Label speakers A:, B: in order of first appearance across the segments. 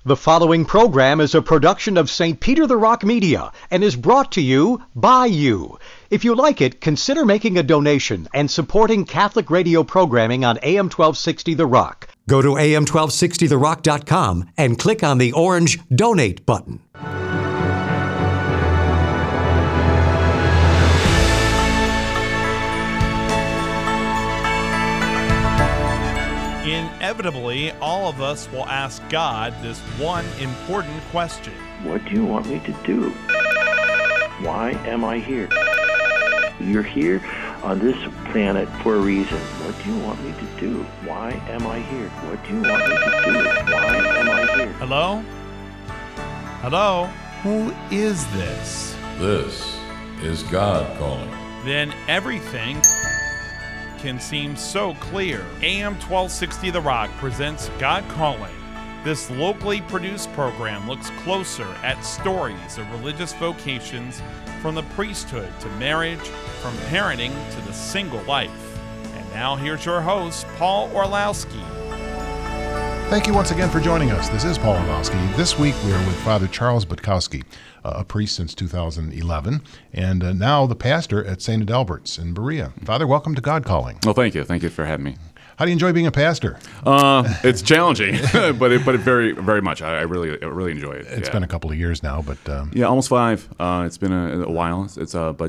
A: The following program is a production of St. Peter the Rock Media and is brought to you by you. If you like it, consider making a donation and supporting Catholic radio programming on AM 1260 The Rock. Go to am1260therock.com and click on the orange Donate button.
B: Inevitably, all of us will ask God this one important question.
C: What do you want me to do? Why am I here? You're here on this planet for a reason. What do you want me to do? Why am I here? What do you want me to do? Why am I here?
B: Hello? Hello? Who is this?
D: This is God calling.
B: Then everything can seem so clear. AM 1260 The Rock presents God Calling. This locally produced program looks closer at stories of religious vocations, from the priesthood to marriage, from parenting to the single life. And now here's your host, Paul Orlowski.
E: Thank you once again for joining us. This is Paul Orlowski. This week we are with Father Charles Butkowski, a priest since 2011, and now the pastor at St. Adalbert's in Berea. Father, welcome to God Calling.
F: Well, thank you. Thank you for having me.
E: How do you enjoy being a pastor?
F: It's challenging, but it very, very much. I really enjoy it.
E: It's been a couple of years now, but
F: yeah, almost 5. It's been a while. It's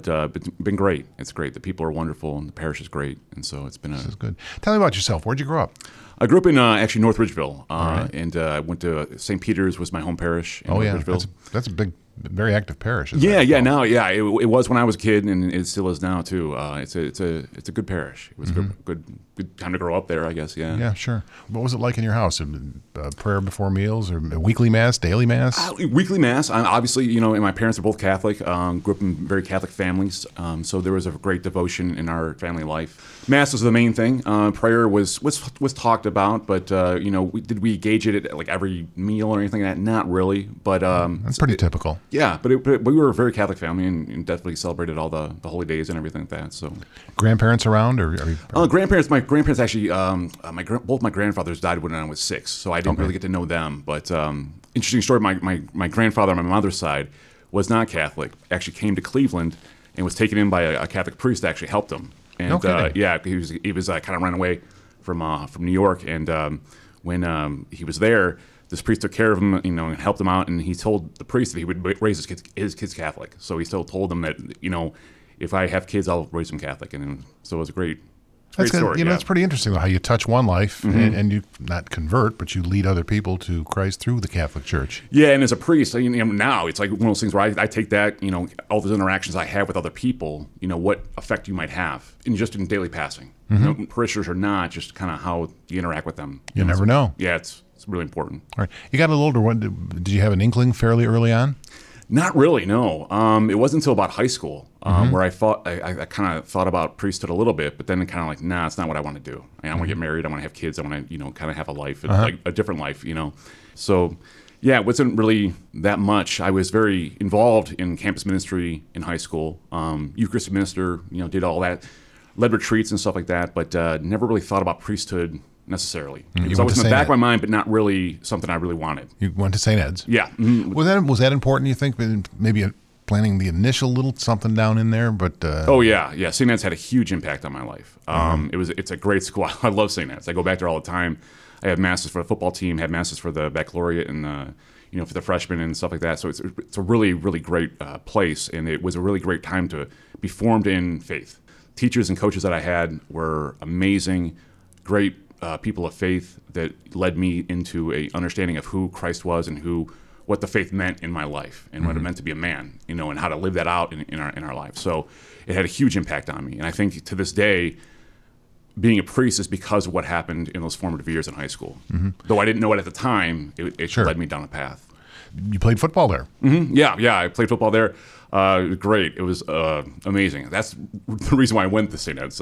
F: been great. It's great. The people are wonderful, and the parish is great, and so it's been.
E: This is good. Tell me about yourself. Where'd you grow up?
F: I grew up in actually North Ridgeville,
E: right.
F: and I went to St. Peter's was my home parish. In
E: Oh
F: North
E: yeah,
F: Ridgeville.
E: that's a big, very active parish. Isn't
F: Yeah,
E: it?
F: yeah. Now, yeah, it was when I was a kid, and it still is now too. It's a good parish. It was good time to grow up there, I guess. Yeah.
E: Yeah, sure. What was it like in your house? Prayer before meals, or a weekly mass, daily mass?
F: Weekly mass. Obviously, and my parents are both Catholic. Grew up in very Catholic families, so there was a great devotion in our family life. Mass was the main thing. Prayer was talked about, but did we engage it at like every meal or anything like that? Not really, but
E: That's pretty typical.
F: Yeah, but we were a very Catholic family and definitely celebrated all the holy days and everything like that. So,
E: Grandparents around, or are you...
F: grandparents. My grandparents actually, both my grandfathers died when I was 6, so I didn't really get to know them. But interesting story. My grandfather on my mother's side was not Catholic. Actually came to Cleveland and was taken in by a Catholic priest that actually helped him. And
E: Okay.
F: he was kind of run away from New York, and when he was there, this priest took care of him, and helped him out. And he told the priest that he would raise his kids Catholic. So he still told them that if I have kids, I'll raise them Catholic. And so it was a great story.
E: That's pretty interesting, though, how you touch one life and you not convert, but you lead other people to Christ through the Catholic Church.
F: Yeah, and as a priest, now it's like one of those things where I take that, all those interactions I have with other people, what effect you might have in daily passing. Parishioners or not, just kind of how you interact with them.
E: You never know.
F: Yeah, it's really important.
E: All right. You got a little older. Did you have an inkling fairly early on?
F: Not really, no. It wasn't until about high school where I kind of thought about priesthood a little bit, but then kind of like, nah, it's not what I want to do. I want to get married. I want to have kids. I want to, kind of have a life, like a different life, So, yeah, it wasn't really that much. I was very involved in campus ministry in high school. Eucharistic minister, did all that, led retreats and stuff like that, but never really thought about priesthood necessarily. It was always in the back of my mind, but not really something I really wanted.
E: You went to St. Ed's.
F: Yeah.
E: Was that important, you think? Maybe planning the initial little something down in there, but...
F: Oh, yeah. St. Ed's had a huge impact on my life. It's a great school. I love St. Ed's. I go back there all the time. I have masses for the football team, have masses for the baccalaureate and, for the freshmen and stuff like that. So it's a really, really great place, and it was a really great time to be formed in faith. Teachers and coaches that I had were amazing, great people of faith that led me into a understanding of who Christ was and what the faith meant in my life and what it meant to be a man, and how to live that out in our life. So it had a huge impact on me. And I think to this day, being a priest is because of what happened in those formative years in high school. Though I didn't know it at the time, it
E: Sure.
F: led me down a path.
E: You played football there.
F: Yeah, I played football there. It was great. It was amazing. That's the reason why I went to St. Ed's.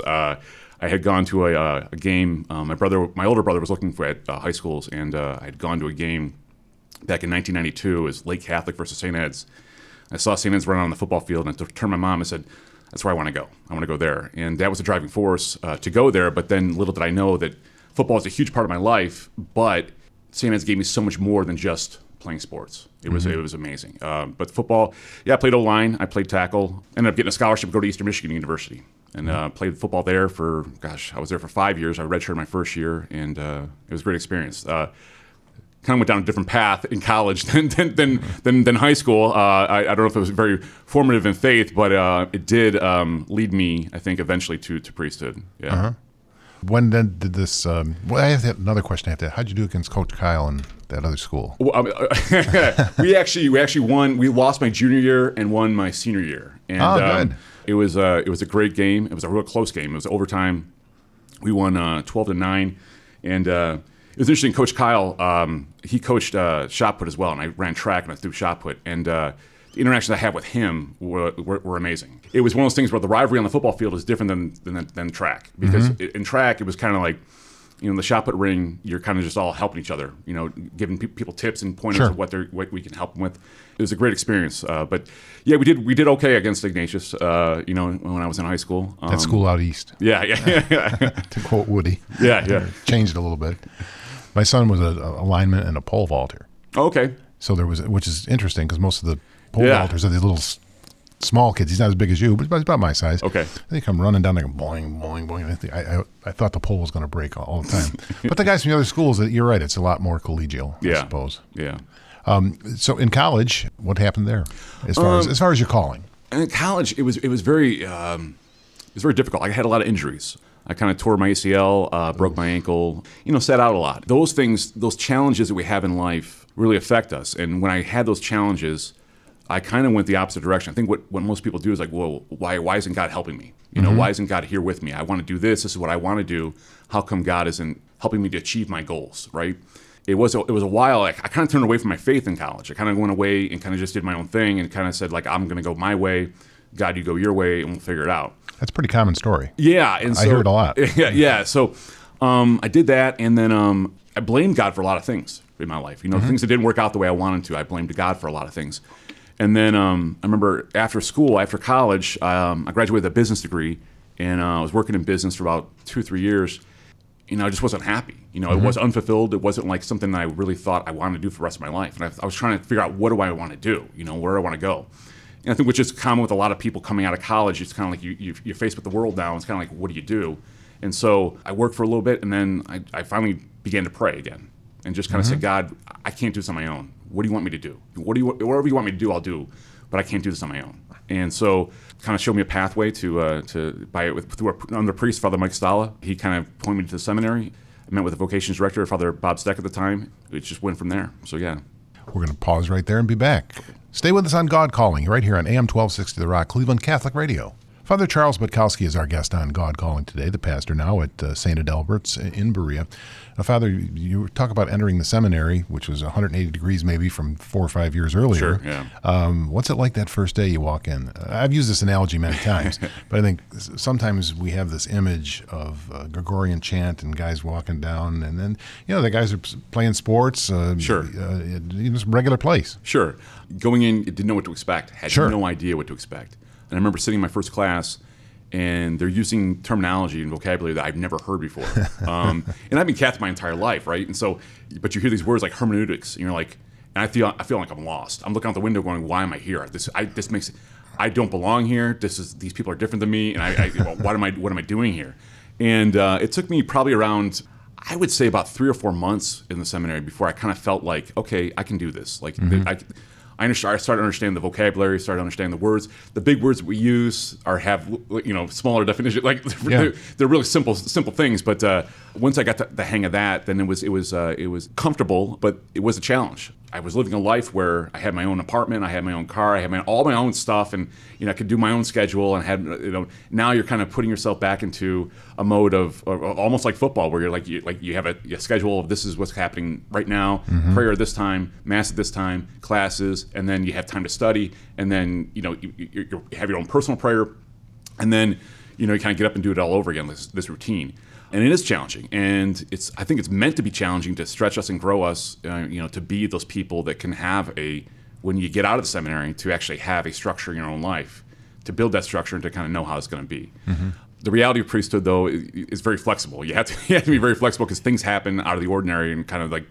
F: I had gone to a game. My older brother was looking at high schools, and I had gone to a game back in 1992. It was Lake Catholic versus St. Ed's. I saw St. Ed's run on the football field, and I turned to my mom and said, that's where I want to go. I want to go there. And that was the driving force to go there. But then little did I know that football is a huge part of my life, but St. Anne's gave me so much more than just playing sports. It was amazing. But football, I played O-line, I played tackle, ended up getting a scholarship to go to Eastern Michigan University, and played football there for, I was there for 5 years. I redshirted my first year, and it was a great experience. Kind of went down a different path in college than high school. I don't know if it was very formative in faith, but it did lead me, I think, eventually to priesthood. Yeah.
E: Uh-huh. When then did this? I have another question. How'd you do against Coach Kyle and that other school?
F: Well, we actually won. We lost my junior year and won my senior year. And,
E: good.
F: It was a great game. It was a real close game. It was overtime. We won 12-9, and it was interesting. Coach Kyle, he coached shot put as well, and I ran track and I threw shot put, and the interactions I had with him were amazing. It was one of those things where the rivalry on the football field is different than track, because in track it was kind of like, the shot put ring, you're kind of just all helping each other, giving people tips and pointers of what we can help them with. It was a great experience. But yeah, we did okay against Ignatius. When I was in high school.
E: That school out east.
F: Yeah.
E: To quote Woody.
F: Yeah.
E: Changed a little bit. My son was a lineman and a pole vaulter.
F: Oh, okay.
E: So which is interesting because most of the pole vaulters are these little small kids. He's not as big as you, but he's about my size.
F: Okay.
E: They come running down there, boing, boing, boing. I thought the pole was going to break all the time. But the guys from the other schools, you're right, it's a lot more collegial, I suppose.
F: Yeah.
E: So in college, what happened there, as far as your calling?
F: In college, it was very difficult. I had a lot of injuries. I kind of tore my ACL, broke my ankle, sat out a lot. Those things, those challenges that we have in life really affect us. And when I had those challenges, I kind of went the opposite direction. I think what most people do is like, well, why isn't God helping me? Why isn't God here with me? I want to do this. This is what I want to do. How come God isn't helping me to achieve my goals, right? It was a while. I kind of turned away from my faith in college. I kind of went away and kind of just did my own thing and kind of said, like, I'm going to go my way. God, you go your way, and we'll figure it out.
E: That's a pretty common story.
F: Yeah. And
E: I hear it a lot.
F: Yeah. So I did that, and then I blamed God for a lot of things in my life. Things that didn't work out the way I wanted to. I blamed God for a lot of things. And then I remember after college, I graduated with a business degree, and I was working in business for about 2 or 3 years. I just wasn't happy. It was unfulfilled. It wasn't like something that I really thought I wanted to do for the rest of my life. And I was trying to figure out, what do I want to do? Where do I want to go? And I think which is common with a lot of people coming out of college. It's kind of like you're faced with the world now. It's kind of like, what do you do? And so I worked for a little bit, and then I finally began to pray again and just kind of said, God, I can't do this on my own. What do you want me to do? Whatever you want me to do, I'll do, but I can't do this on my own. And so, kind of showed me a pathway through another priest, Father Mike Stala. He kind of pointed me to the seminary. I met with the vocations director, Father Bob Steck at the time. It just went from there. So yeah.
E: We're going to pause right there and be back. Stay with us on God Calling, right here on AM 1260 The Rock, Cleveland Catholic Radio. Father Charles Butkowski is our guest on God Calling today, the pastor now at St. Adalbert's in Berea. Father, you talk about entering the seminary, which was 180 degrees maybe from 4 or 5 years earlier.
F: Sure, yeah.
E: What's it like that first day you walk in? I've used this analogy many times, but I think sometimes we have this image of Gregorian chant and guys walking down, and then, the guys are playing sports.
F: Sure.
E: Just regular place.
F: Sure. Going in, didn't know what to expect. Had no idea what to expect. And I remember sitting in my first class, and they're using terminology and vocabulary that I've never heard before. And I've been Catholic my entire life, right? And so, but you hear these words like hermeneutics, and you're like, and I feel like I'm lost. I'm looking out the window going, why am I here? I don't belong here. These people are different than me, and what am I doing here? And it took me probably around, I would say about 3 or 4 months in the seminary before I kind of felt like, okay, I can do this. Like I started understanding the vocabulary, started understanding the words. The big words that we use have smaller definitions. Like they're really simple things. But once I got the hang of that, then it was comfortable, but it was a challenge. I was living a life where I had my own apartment, I had my own car, I had all my own stuff, and I could do my own schedule. And had now you're kind of putting yourself back into a mode of almost like football, where you have a schedule of this is what's happening right now, prayer at this time, mass at this time, classes, and then you have time to study, and then you have your own personal prayer, and then you kind of get up and do it all over again. This routine. And it is challenging, and I think it's meant to be challenging to stretch us and grow us, to be those people that can have when you get out of the seminary, to actually have a structure in your own life, to build that structure and to kind of know how it's going to be. Mm-hmm. The reality of priesthood, though, is very flexible. You have to be very flexible because things happen out of the ordinary, and kind of like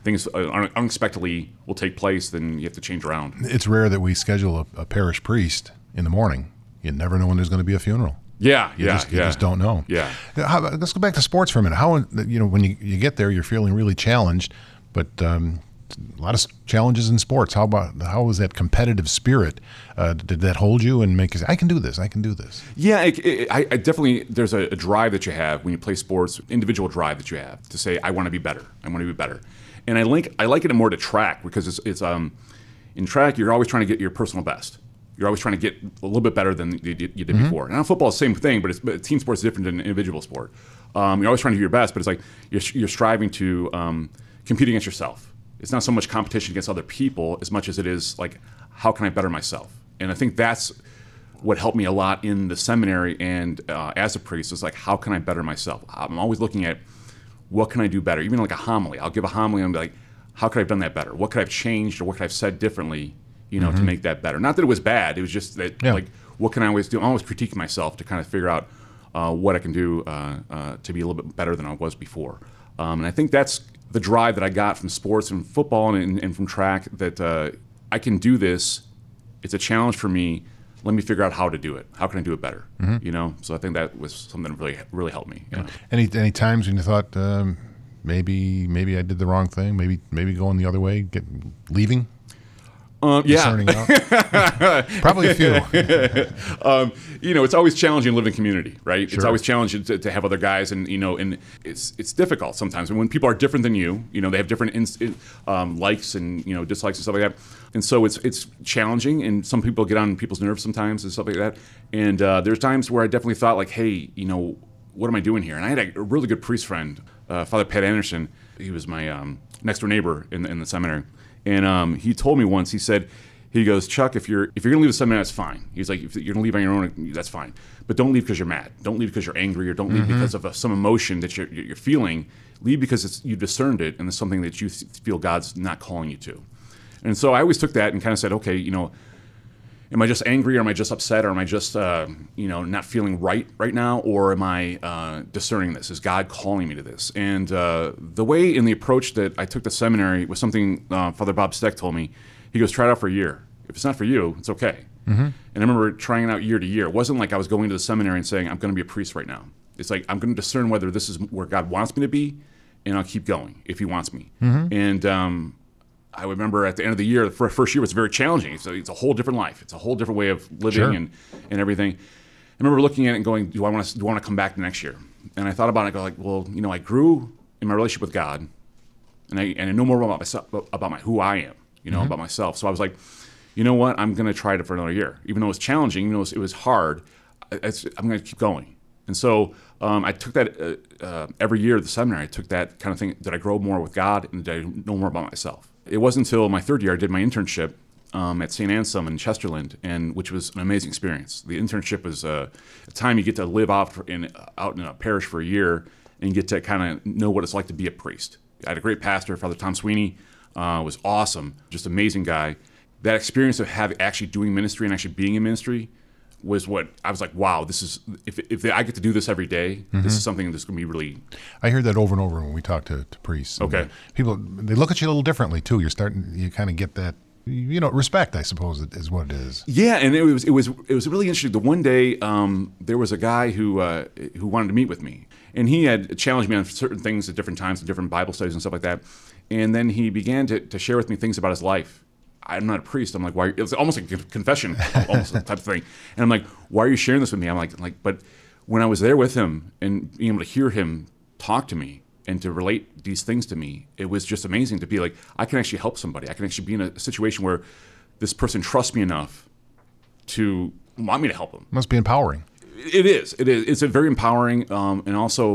F: things unexpectedly will take place, then you have to change around.
E: It's rare that we schedule a parish priest in the morning. You never know when there's going to be a funeral.
F: Yeah,
E: You just don't know.
F: Yeah.
E: Let's go back to sports for a minute. How, when you get there, you're feeling really challenged, but a lot of challenges in sports. How was that competitive spirit? Did that hold you and make you say, I can do this, I can do this?
F: Yeah, I definitely, there's a drive that you have when you play sports, individual drive that you have to say, I want to be better. I want to be better. And I like it more to track, because it's in track, you're always trying to get your personal best. You're always trying to get a little bit better than you did before. And on football, it's the same thing, but team sports is different than an individual sport. You're always trying to do your best, but it's like you're striving to compete against yourself. It's not so much competition against other people as much as it is like, how can I better myself? And I think that's what helped me a lot in the seminary and as a priest, is like, how can I better myself? I'm always looking at, what can I do better? Even like a homily. I'll give a homily and be like, how could I have done that better? What could I have changed, or what could I have said differently, to make that better? Not that it was bad. It was just that, like, what can I always do? I'm always critiquing myself to kind of figure out what I can do to be a little bit better than I was before. And I think that's the drive that I got from sports and football and from track, that I can do this. It's a challenge for me. Let me figure out how to do it. How can I do it better? So I think that was something that really helped me.
E: Any times when you thought maybe I did the wrong thing, maybe going the other way, leaving? Discerning out? Probably a few.
F: It's always challenging to live in community, right?
E: Sure.
F: It's always challenging to have other guys, and and it's difficult sometimes. And when people are different than you, they have different likes and dislikes and stuff like that. And so it's challenging, and some people get on people's nerves sometimes and stuff like that. And there's times where I definitely thought, like, hey, what am I doing here? And I had a really good priest friend, Father Pat Anderson. He was my next door neighbor in the seminary. And he told me once, he goes, Chuck, if you're going to leave the seminary, that's fine. He's like, if you're going to leave on your own, that's fine. But don't leave because you're mad. Don't leave because you're angry, or don't leave because of some emotion that you're feeling. Leave because you discerned it, and it's something that you feel God's not calling you to. And so I always took that and kind of said, okay, am I just angry, or am I just upset, or am I just not feeling right now, or am I discerning this? Is God calling me to this? And the way in the approach that I took the seminary was something Father Bob Steck told me. He goes, try it out for a year. If it's not for you, it's okay. And I remember trying it out year to year. It wasn't like I was going to the seminary and saying, I'm going to be a priest right now. It's like, I'm going to discern whether this is where God wants me to be, and I'll keep going if he wants me. And I remember at the end of the year, the first year was very challenging. So it's a whole different life. It's a whole different way of living and everything. I remember looking at it and going, do I want to come back the next year? And I thought about it. I go like, well, I grew in my relationship with God, and I know more about myself, about who I am, about myself. So I was like, you know what? I'm going to try it for another year, even though it was challenging, even though it was hard. I'm going to keep going. And so I took that every year at the seminary. I took that kind of thing. Did I grow more with God, and did I know more about myself? It wasn't until my third year I did my internship at St. Anselm in Chesterland, which was an amazing experience. The internship was a time you get to live out in a parish for a year and get to kind of know what it's like to be a priest. I had a great pastor, Father Tom Sweeney, was awesome, just amazing guy. That experience of actually doing ministry and actually being in ministry was what I was like, wow, this is, if I get to do this every day, this is something that's going to be really...
E: I hear that over and over when we talk to priests.
F: Okay.
E: People, they look at you a little differently too. You kind of get that, respect, I suppose, is what it is.
F: Yeah, and it was really interesting. The one day, there was a guy who wanted to meet with me, and he had challenged me on certain things at different times, at different Bible studies and stuff like that. And then he began to share with me things about his life. I'm not a priest. I'm like, why? It's almost like a confession, almost type of thing. And I'm like, why are you sharing this with me? I'm like, but when I was there with him and being able to hear him talk to me and to relate these things to me, it was just amazing to be like, I can actually help somebody. I can actually be in a situation where this person trusts me enough to want me to help them.
E: Must be empowering.
F: It is. It's a very empowering, and also,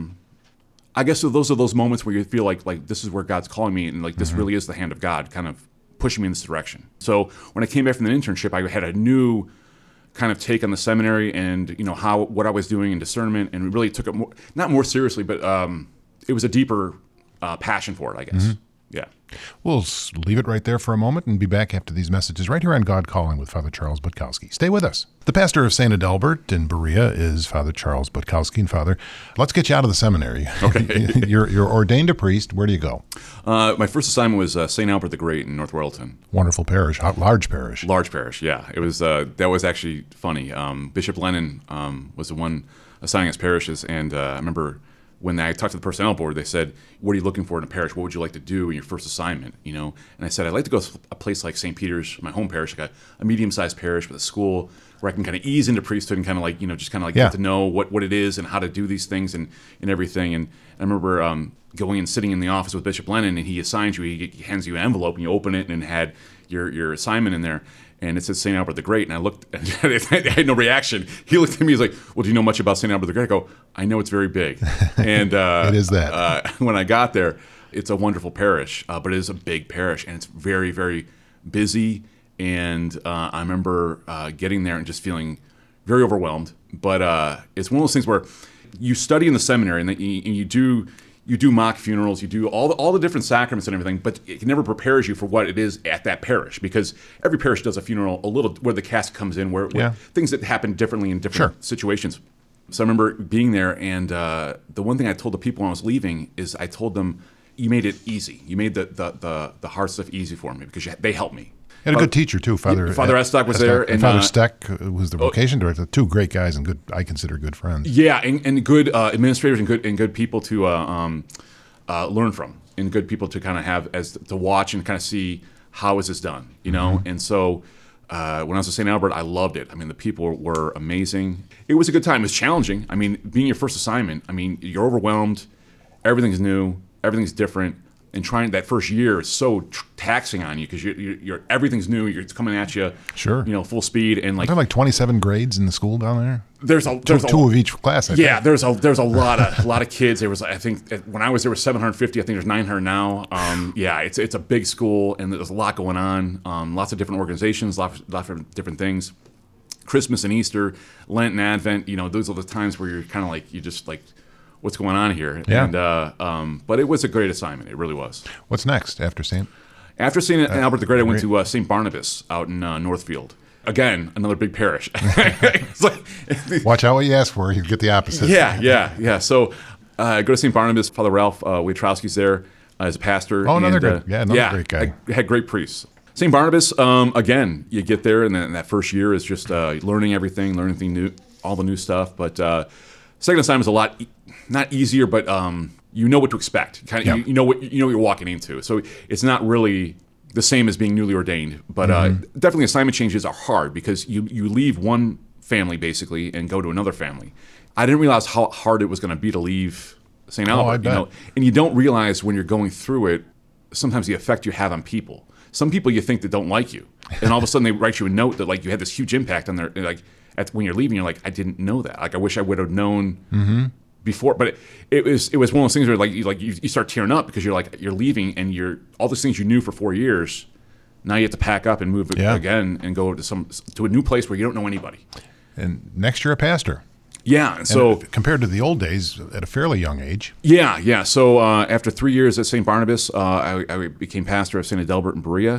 F: I guess those are those moments where you feel like this is where God's calling me, and like this really is the hand of God, kind of pushing me in this direction. So when I came back from the internship, I had a new kind of take on the seminary and what I was doing in discernment, and really took it not more seriously, but it was a deeper passion for it, I guess. Yeah.
E: We'll leave it right there for a moment and be back after these messages right here on God Calling with Father Charles Butkowski. Stay with us. The pastor of St. Adalbert in Berea is Father Charles Butkowski. And Father, let's get you out of the seminary.
F: Okay.
E: You're ordained a priest. Where do you go?
F: My first assignment was St. Albert the Great in North Royalton.
E: Wonderful parish, large parish.
F: Large parish, yeah. It was that was actually funny. Bishop Lennon was the one assigning us parishes, and I remember when I talked to the personnel board, they said, "What are you looking for in a parish? What would you like to do in your first assignment?" And I said, "I'd like to go to a place like St. Peter's, my home parish, like a medium-sized parish with a school where I can kind of ease into priesthood and kind of like just kind of like get to know what it is and how to do these things and everything." And I remember going and sitting in the office with Bishop Lennon, and he assigns you, he hands you an envelope, and you open it, and it had your assignment in there. And it said St. Albert the Great, and I looked, and I had no reaction. He looked at me, he's like, "Well, do you know much about St. Albert the Great?" I go, "I know it's very big." And
E: it is that.
F: When I got there, it's a wonderful parish, but it is a big parish, and it's very, very busy. And I remember getting there and just feeling very overwhelmed. But it's one of those things where you study in the seminary, and you do mock funerals, you do all the different sacraments and everything, but it never prepares you for what it is at that parish, because every parish does a funeral a little where the casket comes in, where things that happen differently in different situations. So I remember being there, and the one thing I told the people when I was leaving is I told them, "You made it easy. You made the hard stuff easy for me because they helped me."
E: And a good teacher too, Father
F: Estock was there,
E: and Father Steck was the vocation director. Two great guys and I consider good friends.
F: Yeah, and good administrators and good people to learn from, and good people to kind of have to watch and kind of see how is this done, And so when I was at St. Albert, I loved it. I mean, the people were amazing. It was a good time. It was challenging. I mean, being your first assignment, I mean, you're overwhelmed. Everything's new. Everything's different. And trying that first year is so taxing on you because you're everything's new. It's coming at you, full speed, and like 27
E: grades in the school down there.
F: There's
E: two of each class. I think.
F: There's a lot of kids. There was, I think, when I was there was 750. I think there's 900 now. It's a big school, and there's a lot going on. Lots of different organizations, lots of different things. Christmas and Easter, Lent and Advent. Those are the times where you're kind of like what's going on here?
E: Yeah.
F: And but it was a great assignment. It really was.
E: What's next after St.
F: Albert the Great? I went to St. Barnabas out in Northfield. Again, another big parish.
E: Watch out what you ask for. You get the opposite.
F: Yeah. So I go to St. Barnabas. Father Ralph Wojtrowski's there as a pastor.
E: Oh, another great guy.
F: I had great priests. St. Barnabas, again, you get there, and then that first year is just learning everything new, all the new stuff. But second assignment is a lot not easier, but you know what to expect. You know what you're walking into. So it's not really the same as being newly ordained, but definitely assignment changes are hard because you leave one family basically and go to another family. I didn't realize how hard it was going to be to leave St. Albert.
E: I bet.
F: And you don't realize when you're going through it sometimes the effect you have on people. Some people you think that don't like you, and all of a sudden they write you a note that like you had this huge impact on their when you're leaving. You're like, I didn't know that. Like I wish I would have known before. But it was one of those things where you start tearing up because you're leaving and you're all those things you knew for 4 years. Now you have to pack up and move again and go to a new place where you don't know anybody.
E: And next you're a pastor.
F: Yeah. So
E: compared to the old days, at a fairly young age.
F: Yeah. So after 3 years at St. Barnabas, I became pastor of St. Adalbert in Berea.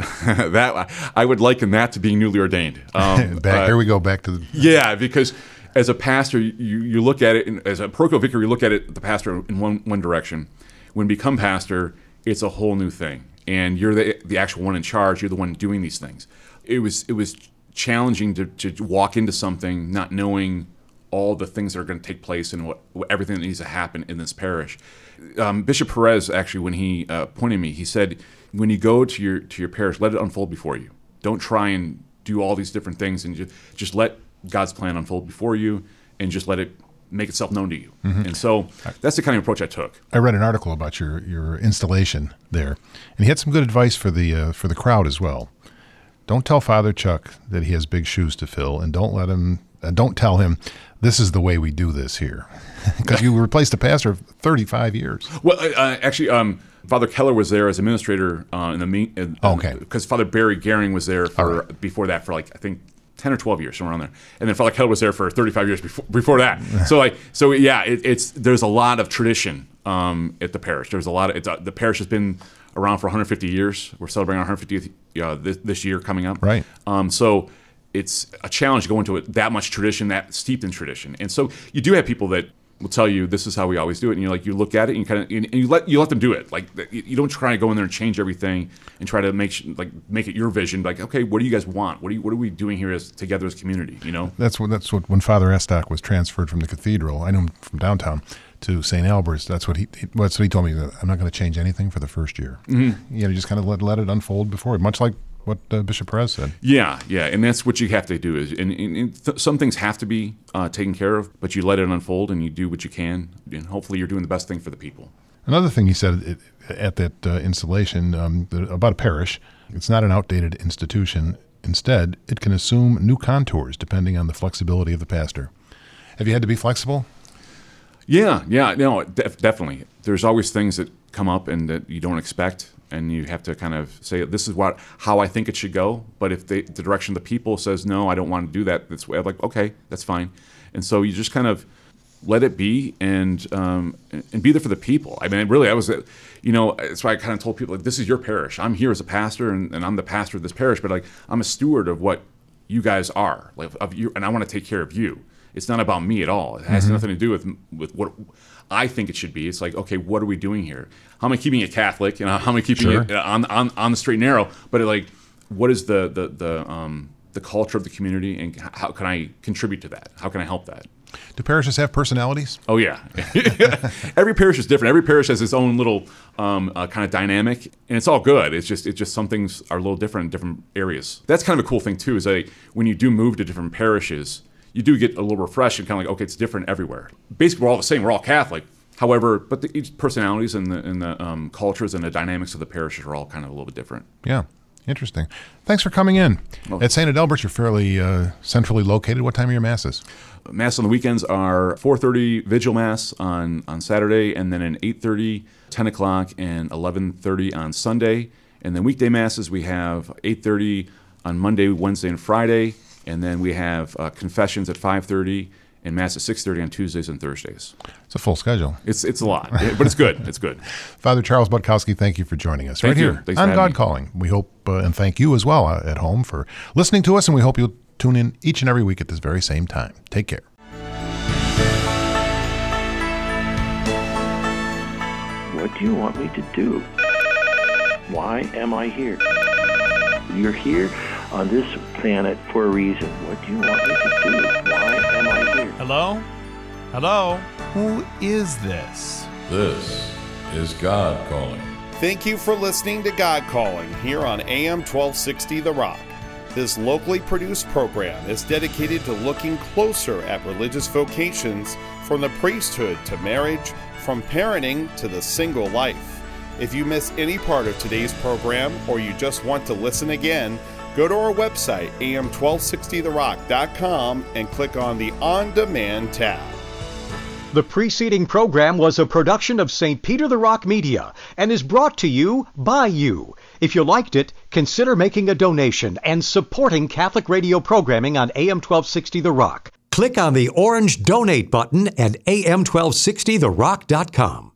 F: That I would liken that to being newly ordained.
E: Here we go back to
F: the because as a pastor, you look at it, and as a parochial vicar, you look at it, the pastor in one direction. When you become pastor, it's a whole new thing, and you're the actual one in charge. You're the one doing these things. It was challenging to walk into something not knowing all the things that are going to take place and what everything that needs to happen in this parish. Bishop Perez, actually, when he appointed me, he said, when you go to your parish, let it unfold before you. Don't try and do all these different things, and just let God's plan unfold before you, and just let it make itself known to you. And so that's the kind of approach I took.
E: I read an article about your installation there, and he had some good advice for the crowd as well. Don't tell Father Chuck that he has big shoes to fill, and don't tell him this is the way we do this here, because you replaced a pastor of 35 years.
F: Well, actually, Father Keller was there as administrator because Father Barry Gehring was there before that for I think 10 or 12 years, somewhere around there, and then Father Keller was there for 35 years before that. There's a lot of tradition at the parish. There's a lot of the parish has been around for 150 years. We're celebrating our 150th this year coming up.
E: Right.
F: So it's a challenge to go into it that much tradition, that steeped in tradition. And so you do have people that will tell you this is how we always do it, and you look at it and you let them do it. Like, you don't try to go in there and change everything and try to make it your vision. Like, okay, what do you guys want? What are we doing here together as a community?
E: That's what when Father Estock was transferred from the cathedral, I know him from downtown, to St. Albert's. That's what he told me. That I'm not going to change anything for the first year. Mm-hmm. Just kind of let it unfold before, much like what Bishop Perez said.
F: Yeah, and that's what you have to do. Some things have to be taken care of, but you let it unfold and you do what you can, and hopefully you're doing the best thing for the people.
E: Another thing he said at that installation about a parish, it's not an outdated institution. Instead, it can assume new contours depending on the flexibility of the pastor. Have you had to be flexible?
F: Yeah, no, definitely. There's always things that come up and that you don't expect, and you have to kind of say, this is how I think it should go. But if the direction of the people says, no, I don't want to do that, that's I'm like, okay, that's fine. And so you just kind of let it be and be there for the people. I mean, really, that's why I kind of told people, like, this is your parish. I'm here as a pastor, and I'm the pastor of this parish, but like, I'm a steward of what you guys are, like, of you, and I want to take care of you. It's not about me at all. It has nothing to do with what I think it should be. It's like, okay, what are we doing here? How am I keeping it Catholic? How am I keeping it on the straight and narrow? But what is the culture of the community, and how can I contribute to that? How can I help that?
E: Do parishes have personalities?
F: Oh, yeah. Every parish is different. Every parish has its own little kind of dynamic, and it's all good. It's just some things are a little different in different areas. That's kind of a cool thing, too, is when you do move to different parishes, you do get a little refreshed and kind of like, okay, it's different everywhere. Basically, we're all the same. We're all Catholic. However, but each personalities and the cultures and the dynamics of the parishes are all kind of a little bit different.
E: Yeah. Interesting. Thanks for coming in. At St. Adalbert's, you're fairly centrally located. What time are your masses?
F: Mass on the weekends are 4:30 Vigil Mass on Saturday, and then an 8:30, 10 o'clock, and 11:30 on Sunday. And then weekday Masses, we have 8:30 on Monday, Wednesday, and Friday. And then we have confessions at 5:30 and Mass at 6:30 on Tuesdays and Thursdays.
E: It's a full schedule.
F: It's a lot, but it's good. It's good.
E: Father Charles Butkowski, thank you for joining us
F: Thank you.
E: Here
F: Thanks
E: on
F: for
E: God
F: having me.
E: Calling. We hope, and thank you as well at home for listening to us, and we hope you'll tune in each and every week at this very same time. Take care.
C: What do you want me to do? Why am I here? You're here on this planet for a reason. What do you want me to do? Why am I here?
B: Hello? Hello? Who is this?
D: This is God Calling.
G: Thank you for listening to God Calling here on AM 1260 The Rock. This locally produced program is dedicated to looking closer at religious vocations, from the priesthood to marriage, from parenting to the single life. If you miss any part of today's program, or you just want to listen again, go to our website, am1260therock.com, and click on the On Demand tab.
A: The preceding program was a production of St. Peter the Rock Media and is brought to you by you. If you liked it, consider making a donation and supporting Catholic radio programming on AM 1260 The Rock. Click on the orange Donate button at am1260therock.com.